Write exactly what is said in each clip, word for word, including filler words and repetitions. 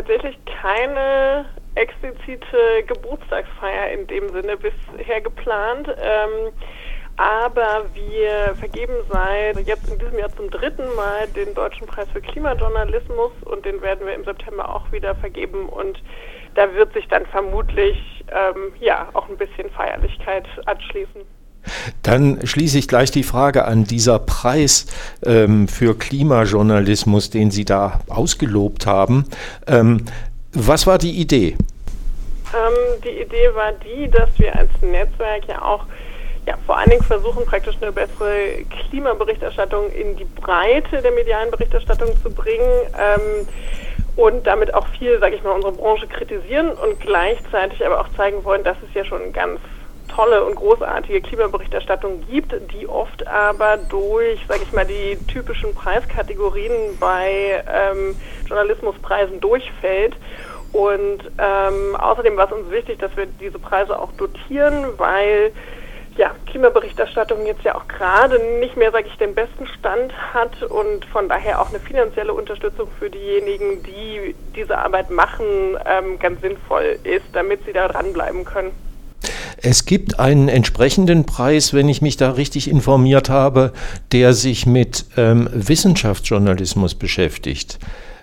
tatsächlich keine explizite Geburtstagsfeier in dem Sinne bisher geplant. Ähm, aber wir vergeben seit jetzt in diesem Jahr zum dritten Mal den Deutschen Preis für Klimajournalismus und den werden wir im September auch wieder vergeben und da wird sich dann vermutlich ähm, ja auch ein bisschen Feierlichkeit anschließen. Dann schließe ich gleich die Frage an, dieser Preis ähm, für Klimajournalismus, den Sie da ausgelobt haben. Ähm, was war die Idee? Ähm, die Idee war die, dass wir als Netzwerk ja auch ja, vor allen Dingen versuchen, praktisch eine bessere Klimaberichterstattung in die Breite der medialen Berichterstattung zu bringen ähm, und damit auch viel, sage ich mal, unsere Branche kritisieren und gleichzeitig aber auch zeigen wollen, dass es ja schon ganz tolle und großartige Klimaberichterstattung gibt, die oft aber durch, sage ich mal, die typischen Preiskategorien bei ähm, Journalismuspreisen durchfällt. Und ähm, außerdem war es uns wichtig, dass wir diese Preise auch dotieren, weil ja, Klimaberichterstattung jetzt ja auch gerade nicht mehr, sage ich, den besten Stand hat und von daher auch eine finanzielle Unterstützung für diejenigen, die diese Arbeit machen, ähm, ganz sinnvoll ist, damit sie da dranbleiben können. Es gibt einen entsprechenden Preis, wenn ich mich da richtig informiert habe, der sich mit ähm, Wissenschaftsjournalismus beschäftigt.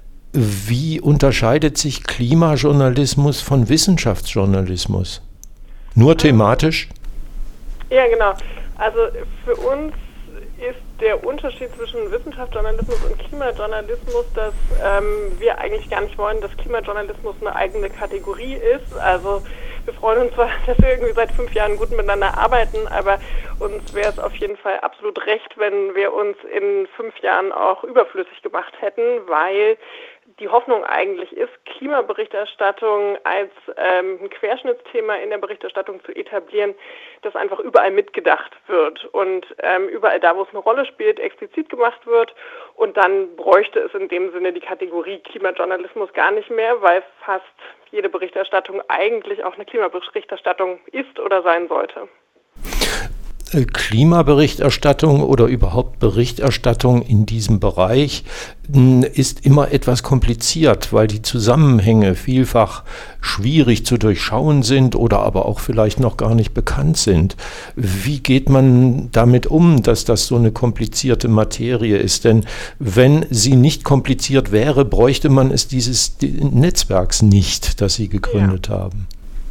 Wie unterscheidet sich Klimajournalismus von Wissenschaftsjournalismus? Nur thematisch? Ja, genau. Also für uns ist der Unterschied zwischen Wissenschaftsjournalismus und Klimajournalismus, dass ähm, wir eigentlich gar nicht wollen, dass Klimajournalismus eine eigene Kategorie ist. Also wir freuen uns zwar, dass wir irgendwie seit fünf Jahren gut miteinander arbeiten, aber uns wäre es auf jeden Fall absolut recht, wenn wir uns in fünf Jahren auch überflüssig gemacht hätten, weil die Hoffnung eigentlich ist, Klimaberichterstattung als ähm, ein Querschnittsthema in der Berichterstattung zu etablieren, das einfach überall mitgedacht wird und ähm, überall da, wo es eine Rolle spielt, explizit gemacht wird. Und dann bräuchte es in dem Sinne die Kategorie Klimajournalismus gar nicht mehr, weil fast jede Berichterstattung eigentlich auch eine Klimaberichterstattung ist oder sein sollte. Klimaberichterstattung oder überhaupt Berichterstattung in diesem Bereich ist immer etwas kompliziert, weil die Zusammenhänge vielfach schwierig zu durchschauen sind oder aber auch vielleicht noch gar nicht bekannt sind. Wie geht man damit um, dass das so eine komplizierte Materie ist? Denn wenn sie nicht kompliziert wäre, bräuchte man es dieses Netzwerks nicht, das Sie gegründet ja. haben.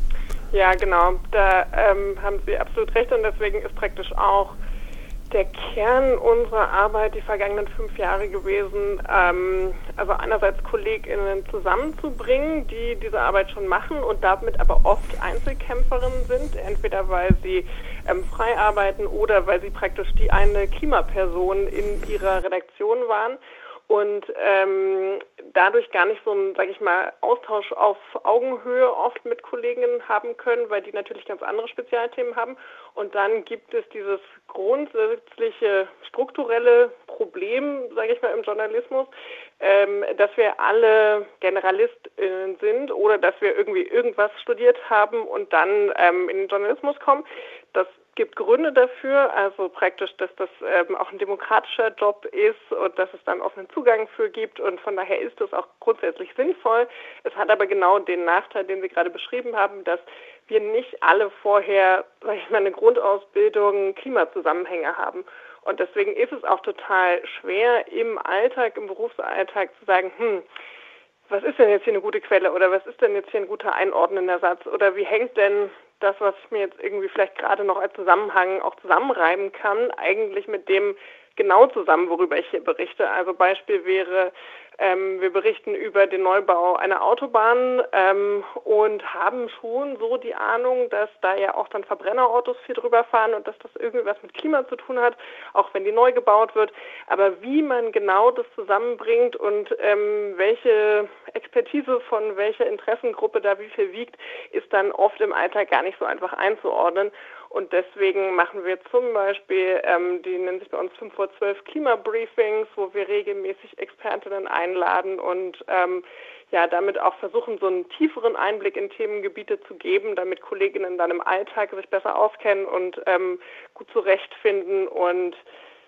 Ja, genau. Da ähm, haben Sie absolut recht und deswegen ist praktisch auch der Kern unserer Arbeit die vergangenen fünf Jahre gewesen, ähm, also einerseits KollegInnen zusammenzubringen, die diese Arbeit schon machen und damit aber oft Einzelkämpferinnen sind, entweder weil sie ähm, frei arbeiten oder weil sie praktisch die eine Klimaperson in ihrer Redaktion waren. Und ähm, dadurch gar nicht so einen, sage ich mal, Austausch auf Augenhöhe oft mit Kolleginnen haben können, weil die natürlich ganz andere Spezialthemen haben. Und dann gibt es dieses grundsätzliche strukturelle Problem, sage ich mal, im Journalismus, ähm, dass wir alle GeneralistInnen sind oder dass wir irgendwie irgendwas studiert haben und dann ähm, in den Journalismus kommen. Das gibt Gründe dafür, also praktisch, dass das ähm, auch ein demokratischer Job ist und dass es dann offenen Zugang für gibt und von daher ist das auch grundsätzlich sinnvoll. Es hat aber genau den Nachteil, den Sie gerade beschrieben haben, dass wir nicht alle vorher, sag ich mal, eine Grundausbildung Klimazusammenhänge haben. Und deswegen ist es auch total schwer im Alltag, im Berufsalltag zu sagen, hm, was ist denn jetzt hier eine gute Quelle oder was ist denn jetzt hier ein guter einordnender Satz oder wie hängt denn das, was ich mir jetzt irgendwie vielleicht gerade noch als Zusammenhang auch zusammenreiben kann, eigentlich mit dem genau zusammen, worüber ich hier berichte. Also Beispiel wäre, ähm, wir berichten über den Neubau einer Autobahn ähm, und haben schon so die Ahnung, dass da ja auch dann Verbrennerautos viel drüber fahren und dass das irgendwie was mit Klima zu tun hat, auch wenn die neu gebaut wird. Aber wie man genau das zusammenbringt und ähm, welche Expertise von welcher Interessengruppe da wie viel wiegt, ist dann oft im Alltag gar nicht so einfach einzuordnen. Und deswegen machen wir zum Beispiel, ähm, die nennen sich bei uns fünf vor zwölf Klimabriefings, wo wir regelmäßig Expertinnen einladen und ähm, ja damit auch versuchen, so einen tieferen Einblick in Themengebiete zu geben, damit Kolleginnen dann im Alltag sich besser auskennen und ähm, gut zurechtfinden und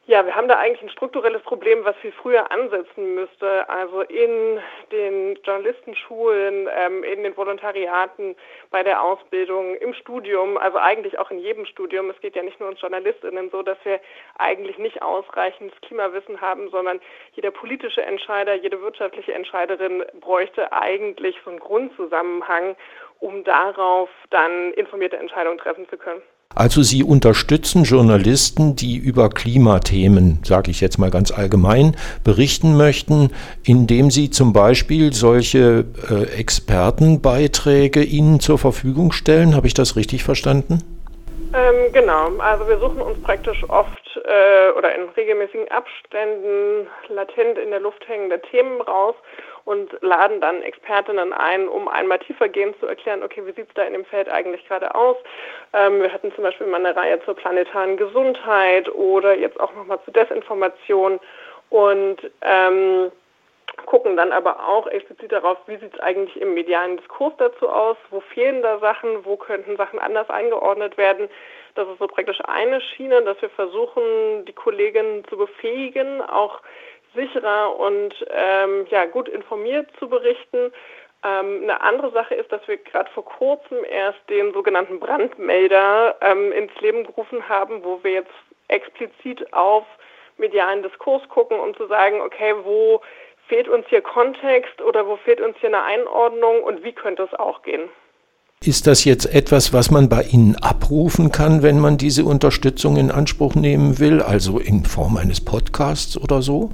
Ja, wir haben da eigentlich ein strukturelles Problem, was viel früher ansetzen müsste. Also in den Journalistenschulen, ähm, in den Volontariaten, bei der Ausbildung, im Studium, also eigentlich auch in jedem Studium. Es geht ja nicht nur uns JournalistInnen so, dass wir eigentlich nicht ausreichendes Klimawissen haben, sondern jeder politische Entscheider, jede wirtschaftliche Entscheiderin bräuchte eigentlich so einen Grundzusammenhang, um darauf dann informierte Entscheidungen treffen zu können. Also Sie unterstützen Journalisten, die über Klimathemen, sage ich jetzt mal ganz allgemein, berichten möchten, indem Sie zum Beispiel solche äh, Expertenbeiträge Ihnen zur Verfügung stellen. Habe ich das richtig verstanden? Ähm, genau, also wir suchen uns praktisch oft äh, oder in regelmäßigen Abständen latent in der Luft hängende Themen raus und laden dann Expertinnen ein, um einmal tiefergehend zu erklären, okay, wie sieht es da in dem Feld eigentlich gerade aus? Ähm, wir hatten zum Beispiel mal eine Reihe zur planetaren Gesundheit oder jetzt auch nochmal zu Desinformation und ähm, gucken dann aber auch explizit darauf, wie sieht es eigentlich im medialen Diskurs dazu aus, wo fehlen da Sachen, wo könnten Sachen anders eingeordnet werden. Das ist so praktisch eine Schiene, dass wir versuchen, die Kolleginnen zu befähigen, auch sicherer und ähm, ja, gut informiert zu berichten. Ähm, eine andere Sache ist, dass wir gerade vor kurzem erst den sogenannten Brandmelder ähm, ins Leben gerufen haben, wo wir jetzt explizit auf medialen Diskurs gucken, um zu sagen, okay, wo fehlt uns hier Kontext oder wo fehlt uns hier eine Einordnung und wie könnte es auch gehen? Ist das jetzt etwas, was man bei Ihnen abrufen kann, wenn man diese Unterstützung in Anspruch nehmen will, also in Form eines Podcasts oder so?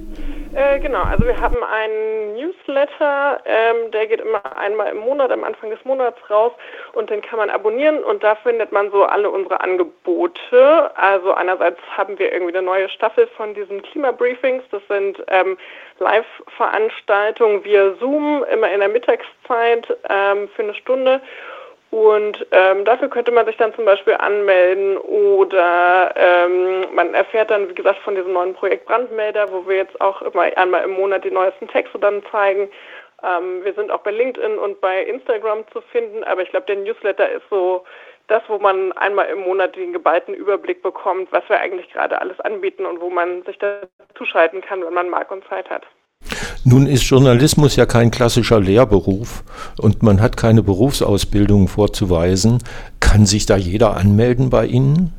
Äh, genau, also wir haben einen Newsletter, ähm, der geht immer einmal im Monat, am Anfang des Monats raus und den kann man abonnieren und da findet man so alle unsere Angebote. Also einerseits haben wir irgendwie eine neue Staffel von diesen Klimabriefings, das sind ähm, Live-Veranstaltungen via Zoom, immer in der Mittagszeit ähm, für eine Stunde. Und ähm, dafür könnte man sich dann zum Beispiel anmelden oder ähm, man erfährt dann, wie gesagt, von diesem neuen Projekt Brandmelder, wo wir jetzt auch immer einmal im Monat die neuesten Texte dann zeigen. Ähm, wir sind auch bei LinkedIn und bei Instagram zu finden, aber ich glaube, der Newsletter ist so das, wo man einmal im Monat den geballten Überblick bekommt, was wir eigentlich gerade alles anbieten und wo man sich dazu schalten kann, wenn man mag und Zeit hat. Nun ist Journalismus ja kein klassischer Lehrberuf und man hat keine Berufsausbildung vorzuweisen. Kann sich da jeder anmelden bei Ihnen?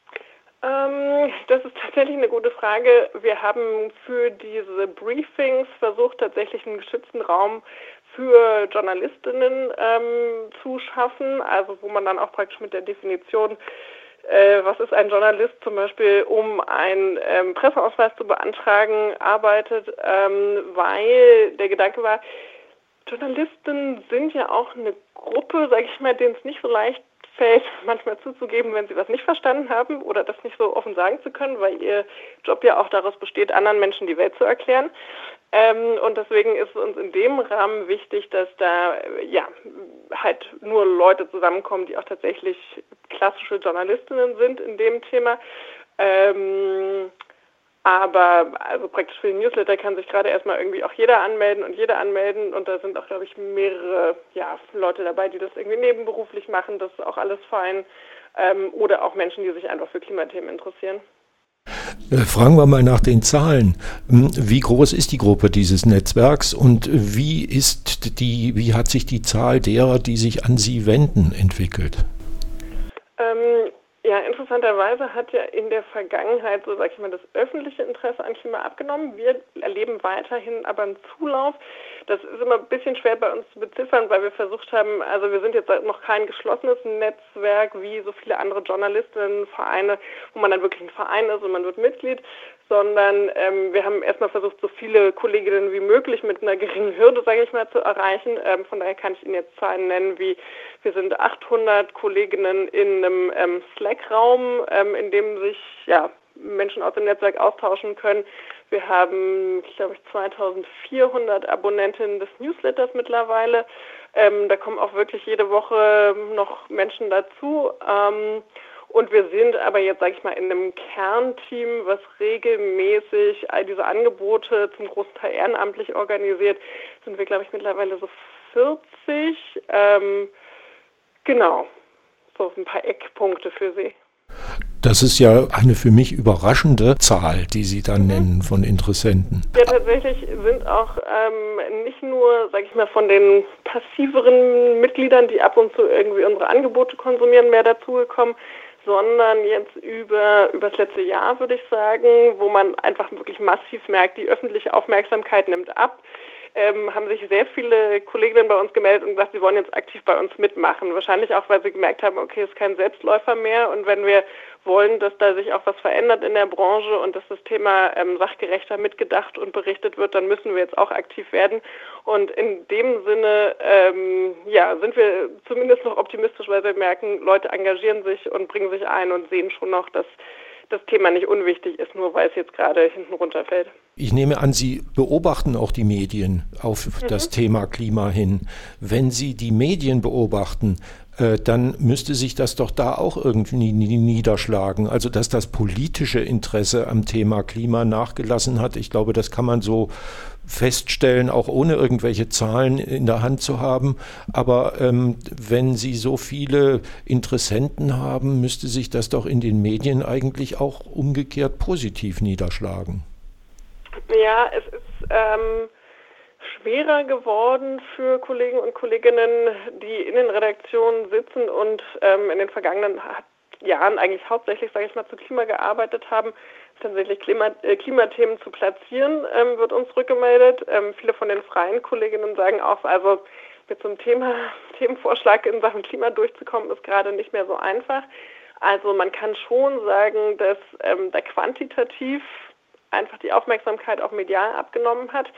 Ähm, das ist tatsächlich eine gute Frage. Wir haben für diese Briefings versucht, tatsächlich einen geschützten Raum für Journalistinnen ähm, zu schaffen, also wo man dann auch praktisch mit der Definition Äh, was ist ein Journalist zum Beispiel, um einen ähm, Presseausweis zu beantragen, arbeitet, ähm, weil der Gedanke war, Journalisten sind ja auch eine Gruppe, sage ich mal, denen es nicht so leicht fällt, manchmal zuzugeben, wenn sie was nicht verstanden haben oder das nicht so offen sagen zu können, weil ihr Job ja auch daraus besteht, anderen Menschen die Welt zu erklären. Ähm, und deswegen ist es uns in dem Rahmen wichtig, dass da ja halt nur Leute zusammenkommen, die auch tatsächlich klassische Journalistinnen sind in dem Thema. Ähm, aber also praktisch für den Newsletter kann sich gerade erstmal irgendwie auch jeder anmelden und jeder anmelden und da sind auch, glaube ich, mehrere ja, Leute dabei, die das irgendwie nebenberuflich machen, das ist auch alles fein. Ähm, oder auch Menschen, die sich einfach für Klimathemen interessieren. Fragen wir mal nach den Zahlen. Wie groß ist die Gruppe dieses Netzwerks und wie ist die, wie hat sich die Zahl derer, die sich an Sie wenden, entwickelt? Ähm, ja, interessanterweise hat ja in der Vergangenheit, so sage ich mal, das öffentliche Interesse an Klima abgenommen. Wir erleben weiterhin aber einen Zulauf. Das ist immer ein bisschen schwer bei uns zu beziffern, weil wir versucht haben, also wir sind jetzt noch kein geschlossenes Netzwerk wie so viele andere Journalistinnenvereine, wo man dann wirklich ein Verein ist und man wird Mitglied, sondern ähm, wir haben erstmal versucht, so viele Kolleginnen wie möglich mit einer geringen Hürde, sage ich mal, zu erreichen. Ähm, von daher kann ich Ihnen jetzt Zahlen nennen, wie wir sind achthundert Kolleginnen in einem ähm, Slack-Raum, ähm, in dem sich ja Menschen aus dem Netzwerk austauschen können. Wir haben, glaube ich, zweitausendvierhundert Abonnentinnen des Newsletters mittlerweile. Ähm, da kommen auch wirklich jede Woche noch Menschen dazu. Ähm, und wir sind aber jetzt, sage ich mal, in einem Kernteam, was regelmäßig all diese Angebote zum großen Teil ehrenamtlich organisiert, sind wir, glaube ich, mittlerweile so vierzig. Ähm, genau, so ein paar Eckpunkte für Sie. Das ist ja eine für mich überraschende Zahl, die Sie da nennen von Interessenten. Ja, tatsächlich sind auch ähm, nicht nur, sag ich mal, von den passiveren Mitgliedern, die ab und zu irgendwie unsere Angebote konsumieren, mehr dazugekommen, sondern jetzt über, über das letzte Jahr, würde ich sagen, wo man einfach wirklich massiv merkt, die öffentliche Aufmerksamkeit nimmt ab. Ähm, haben sich sehr viele Kolleginnen bei uns gemeldet und gesagt, sie wollen jetzt aktiv bei uns mitmachen. Wahrscheinlich auch, weil sie gemerkt haben, okay, es ist kein Selbstläufer mehr und wenn wir wollen, dass da sich auch was verändert in der Branche und dass das Thema ähm, sachgerechter mitgedacht und berichtet wird, dann müssen wir jetzt auch aktiv werden. Und in dem Sinne, ähm, ja, sind wir zumindest noch optimistisch, weil wir merken, Leute engagieren sich und bringen sich ein und sehen schon noch, dass das Thema nicht unwichtig ist, nur weil es jetzt gerade hinten runterfällt. Ich nehme an, Sie beobachten auch die Medien auf mhm. das Thema Klima hin. Wenn Sie die Medien beobachten, äh, dann müsste sich das doch da auch irgendwie niederschlagen. Also, dass das politische Interesse am Thema Klima nachgelassen hat. Ich glaube, das kann man so feststellen, auch ohne irgendwelche Zahlen in der Hand zu haben. Aber ähm, wenn Sie so viele Interessenten haben, müsste sich das doch in den Medien eigentlich auch umgekehrt positiv niederschlagen. Ja, es ist ähm, schwerer geworden für Kollegen und Kolleginnen, die in den Redaktionen sitzen und ähm, in den vergangenen Jahren eigentlich hauptsächlich, sage ich mal, zu Klima gearbeitet haben, tatsächlich Klima, äh, Klimathemen zu platzieren, ähm, wird uns rückgemeldet. Ähm, viele von den freien Kolleginnen sagen auch, also mit so einem Thema, Themenvorschlag in Sachen Klima durchzukommen, ist gerade nicht mehr so einfach. Also man kann schon sagen, dass ähm, da quantitativ einfach die Aufmerksamkeit auch medial abgenommen hat.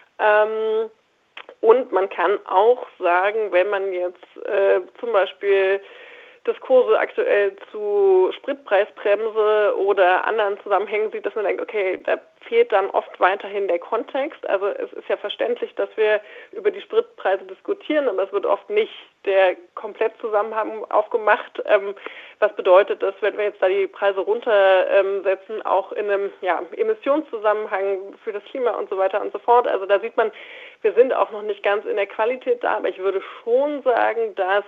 Ähm, und man kann auch sagen, wenn man jetzt äh, zum Beispiel Diskurse aktuell zu Spritpreisbremse oder anderen Zusammenhängen sieht, dass man denkt, okay, da fehlt dann oft weiterhin der Kontext. Also es ist ja verständlich, dass wir über die Spritpreise diskutieren, aber es wird oft nicht der Komplettzusammenhang aufgemacht. Ähm, was bedeutet das, wenn wir jetzt da die Preise runtersetzen, ähm, auch in einem ja, Emissionszusammenhang für das Klima und so weiter und so fort. Also da sieht man, wir sind auch noch nicht ganz in der Qualität da, aber ich würde schon sagen, dass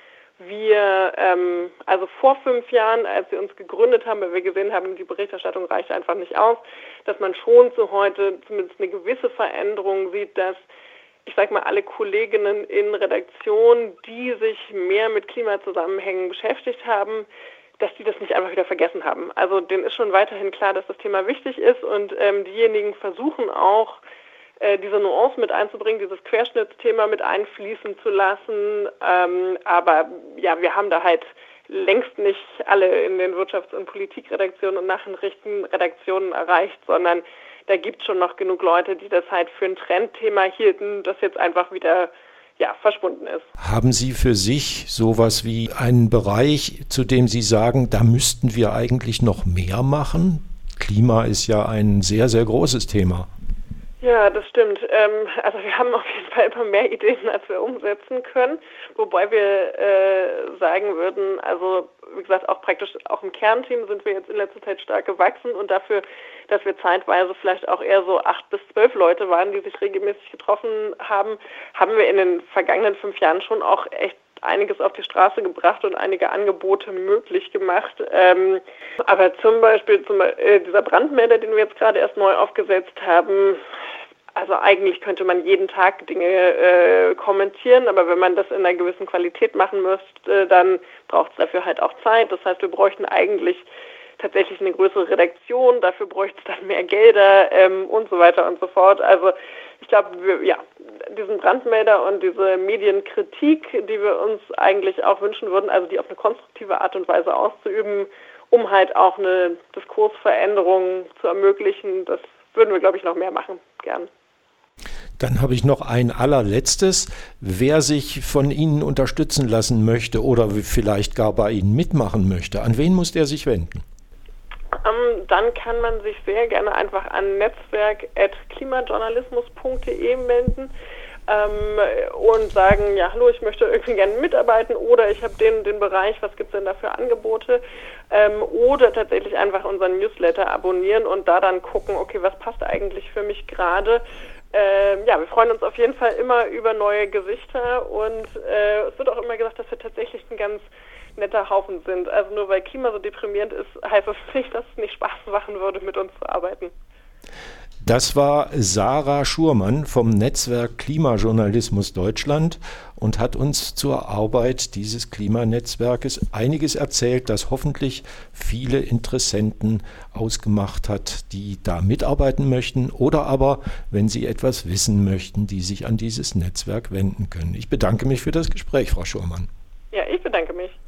wir, ähm, also vor fünf Jahren, als wir uns gegründet haben, weil wir gesehen haben, die Berichterstattung reicht einfach nicht aus, dass man schon zu heute zumindest eine gewisse Veränderung sieht, dass, ich sag mal, alle Kolleginnen in Redaktionen, die sich mehr mit Klimazusammenhängen beschäftigt haben, dass die das nicht einfach wieder vergessen haben. Also denen ist schon weiterhin klar, dass das Thema wichtig ist und ähm, diejenigen versuchen auch, diese Nuance mit einzubringen, dieses Querschnittsthema mit einfließen zu lassen. Ähm, aber ja, wir haben da halt längst nicht alle in den Wirtschafts- und Politikredaktionen und Nachrichtenredaktionen erreicht, sondern da gibt es schon noch genug Leute, die das halt für ein Trendthema hielten, das jetzt einfach wieder ja, verschwunden ist. Haben Sie für sich sowas wie einen Bereich, zu dem Sie sagen, da müssten wir eigentlich noch mehr machen? Klima ist ja ein sehr, sehr großes Thema. Ja, das stimmt. Ähm, also wir haben auf jeden Fall immer mehr Ideen, als wir umsetzen können. Wobei wir äh, sagen würden, also wie gesagt, auch praktisch auch im Kernteam sind wir jetzt in letzter Zeit stark gewachsen und dafür, dass wir zeitweise vielleicht auch eher so acht bis zwölf Leute waren, die sich regelmäßig getroffen haben, haben wir in den vergangenen fünf Jahren schon auch echt einiges auf die Straße gebracht und einige Angebote möglich gemacht. Ähm, aber zum Beispiel zum, äh, dieser Brandmelder, den wir jetzt gerade erst neu aufgesetzt haben, also eigentlich könnte man jeden Tag Dinge äh, kommentieren, aber wenn man das in einer gewissen Qualität machen müsste, dann braucht es dafür halt auch Zeit. Das heißt, wir bräuchten eigentlich tatsächlich eine größere Redaktion, dafür bräuchte es dann mehr Gelder ähm, und so weiter und so fort. Also ich glaube, ja, diesen Brandmelder und diese Medienkritik, die wir uns eigentlich auch wünschen würden, also die auf eine konstruktive Art und Weise auszuüben, um halt auch eine Diskursveränderung zu ermöglichen, das würden wir, glaube ich, noch mehr machen, gern. Dann habe ich noch ein allerletztes. Wer sich von Ihnen unterstützen lassen möchte oder vielleicht gar bei Ihnen mitmachen möchte, an wen muss der sich wenden? Ähm, dann kann man sich sehr gerne einfach an netzwerk at klimajournalismus punkt de wenden ähm, und sagen, ja, hallo, ich möchte irgendwie gerne mitarbeiten oder ich habe den, den Bereich, was gibt es denn da für Angebote? Ähm, oder tatsächlich einfach unseren Newsletter abonnieren und da dann gucken, okay, was passt eigentlich für mich gerade? Ähm, ja, wir freuen uns auf jeden Fall immer über neue Gesichter und äh, es wird auch immer gesagt, dass wir tatsächlich ein ganz netter Haufen sind. Also nur weil Klima so deprimierend ist, heißt das nicht, dass es nicht Spaß machen würde, mit uns zu arbeiten. Das war Sarah Schurmann vom Netzwerk Klimajournalismus Deutschland und hat uns zur Arbeit dieses Klimanetzwerkes einiges erzählt, das hoffentlich viele Interessenten ausgemacht hat, die da mitarbeiten möchten oder aber, wenn sie etwas wissen möchten, die sich an dieses Netzwerk wenden können. Ich bedanke mich für das Gespräch, Frau Schurmann. Ja, ich bedanke mich.